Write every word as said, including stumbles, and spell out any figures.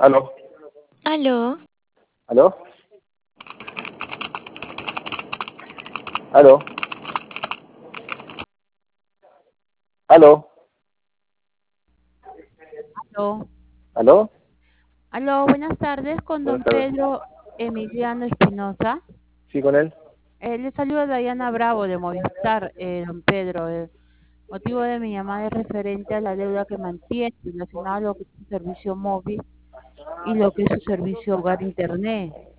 Aló, Aló, aló, aló, aló, Aló, aló. aló, buenas tardes con Buenas don tardes. Pedro Emiliano Espinosa. Sí, con él. Eh, le saluda Dayana Bravo de Movistar, eh, don Pedro. El motivo de mi llamada es referente a la deuda que mantiene relacionado a lo que es su servicio móvil y lo que es su servicio hogar internet.